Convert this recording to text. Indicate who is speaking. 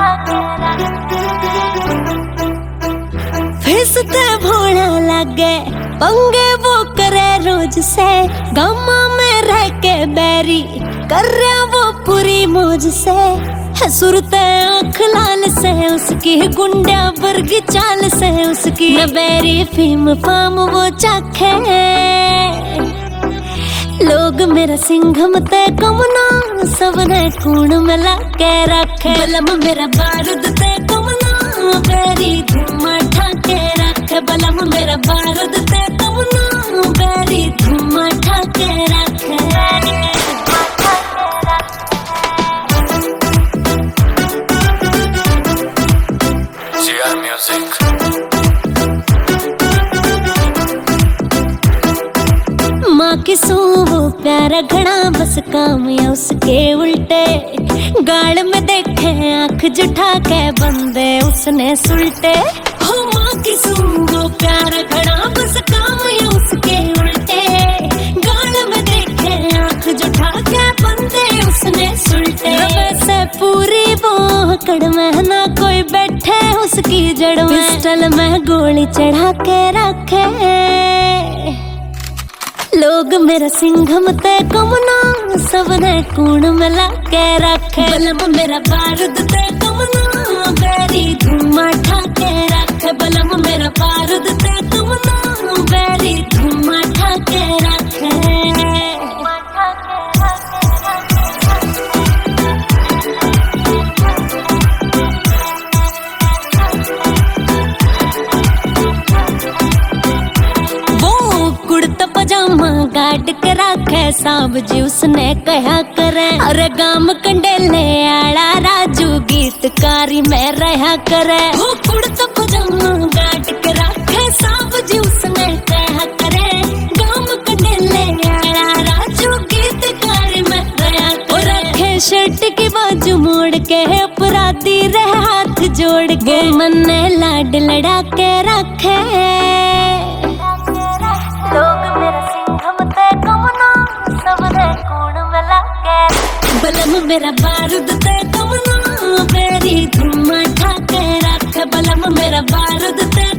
Speaker 1: फिसते भोला लगे पंगे वो करे रोज से, गमा में रह के बैरी कर रहा वो पूरी मौज से। है सुरते आँख लाल से उसकी, गुंडा वर्गी चाल से उसकी, न बैरी फीम फाम वो चाखे। लोग मेरा सिंघम ते कमना, सबने खून मिला के रखे। बलम मेरा बारूद ते कमना, बैरी धूम ठाके रखे। बलम मेरा बारूद ते कमना, बैरी धूम ठाके रखे। माँ की वो प्यारा घड़ा बस काम या उसके उल्टे, गाल में देखे आंख जुठा के बंदे उसने सुलटे। हो माँ की वो प्यारा घड़ा बस काम या उसके उल्टे, गाल में देखे आंख जुठा के बंदे उसने सुलटे। वैसे पूरी वो कड़ में ना कोई बैठे उसकी जड़ में, पिस्टल में गोली चढ़ा के रखे। लोग मेरा सिंघम ते कमना, सबने कूण मिला के रखे। बलम मेरा बारूद ते कमना, बैरी धूम ठाके रखे। बलम मेरा बारूद ते कमना, बैरी धूम ठाके रखे। पजामा गाड़ के रखे साहब जी उसने कहा करे। अरे गाम कंडेले आला राजू गीतकारी में रहा करे। वो कुर्ता पजामा गाड़ के रखे साहब जी उसने कहा करे। गाम कंडेले आला राजू गीतकारी में रहा करे। रखे शर्ट की बाजू मोड़ के अपराधी रहे हाथ जोड़ के, मन ने लाड लड़ा के रखे। लोग मेरा सिंघम ते कमना, सबने कूण मिला के। बलम मेरा बारूद ते कमना, बैरी धूम ठाके रखे। बलम मेरा बारूद ते